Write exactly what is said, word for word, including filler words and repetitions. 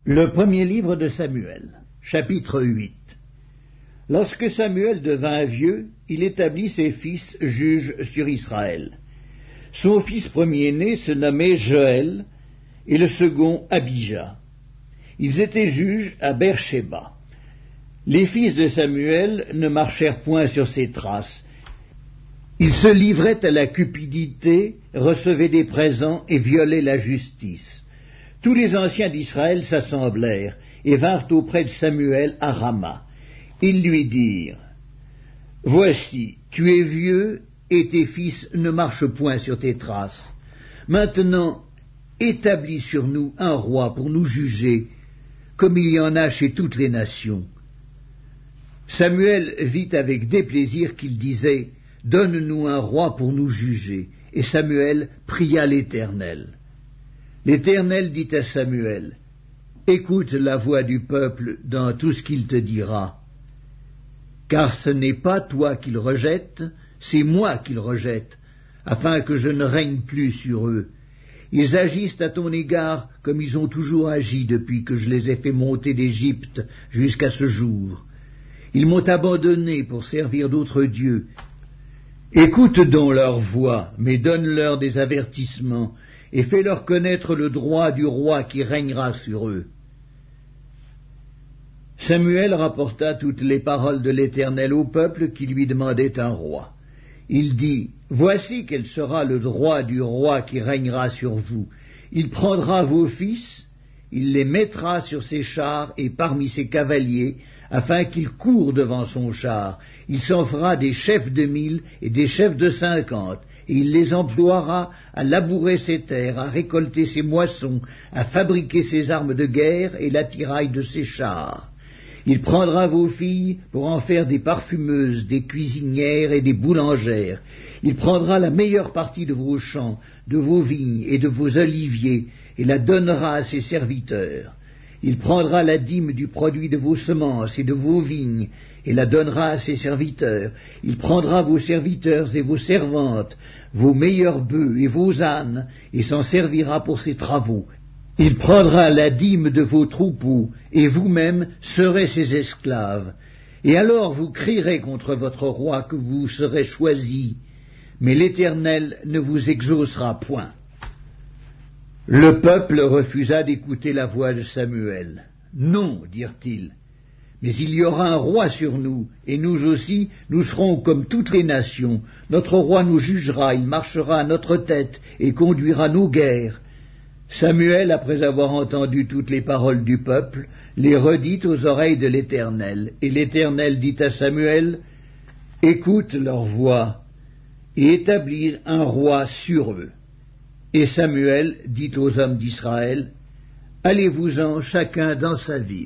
Le premier livre de Samuel, chapitre huit. Lorsque Samuel devint vieux, il établit ses fils juges sur Israël. Son fils premier-né se nommait Joël, et le second Abijah. Ils étaient juges à Beer-Shéba. Les fils de Samuel ne marchèrent point sur ses traces. Ils se livraient à la cupidité, recevaient des présents et violaient la justice. Tous les anciens d'Israël s'assemblèrent et vinrent auprès de Samuel à Rama. Ils lui dirent : « Voici, tu es vieux et tes fils ne marchent point sur tes traces. Maintenant, établis sur nous un roi pour nous juger, comme il y en a chez toutes les nations. » Samuel vit avec déplaisir qu'il disait : « Donne-nous un roi pour nous juger. » Et Samuel pria l'Éternel. L'Éternel dit à Samuel : « Écoute la voix du peuple dans tout ce qu'il te dira. Car ce n'est pas toi qu'il rejette, c'est moi qu'il rejette, afin que je ne règne plus sur eux. Ils agissent à ton égard comme ils ont toujours agi depuis que je les ai fait monter d'Égypte jusqu'à ce jour. Ils m'ont abandonné pour servir d'autres dieux. Écoute donc leur voix, mais donne-leur des avertissements, et fais-leur connaître le droit du roi qui régnera sur eux. » Samuel rapporta toutes les paroles de l'Éternel au peuple qui lui demandait un roi. Il dit : « Voici quel sera le droit du roi qui régnera sur vous. Il prendra vos fils, il les mettra sur ses chars et parmi ses cavaliers, afin qu'ils courent devant son char. Il s'en fera des chefs de mille et des chefs de cinquante, et il les emploiera à labourer ses terres, à récolter ses moissons, à fabriquer ses armes de guerre et l'attirail de ses chars. Il prendra vos filles pour en faire des parfumeuses, des cuisinières et des boulangères. Il prendra la meilleure partie de vos champs, de vos vignes et de vos oliviers, et la donnera à ses serviteurs. Il prendra la dîme du produit de vos semences et de vos vignes, et la donnera à ses serviteurs. Il prendra vos serviteurs et vos servantes, vos meilleurs bœufs et vos ânes, et s'en servira pour ses travaux. Il prendra la dîme de vos troupeaux, et vous-même serez ses esclaves. Et alors vous crierez contre votre roi que vous serez choisi, mais l'Éternel ne vous exaucera point. » Le peuple refusa d'écouter la voix de Samuel. « Non, dirent-ils, mais il y aura un roi sur nous, et nous aussi, nous serons comme toutes les nations. Notre roi nous jugera, il marchera à notre tête et conduira nos guerres. » Samuel, après avoir entendu toutes les paroles du peuple, les redit aux oreilles de l'Éternel. Et l'Éternel dit à Samuel : « Écoute leur voix, et établis un roi sur eux. » Et Samuel dit aux hommes d'Israël : « Allez-vous-en chacun dans sa ville. »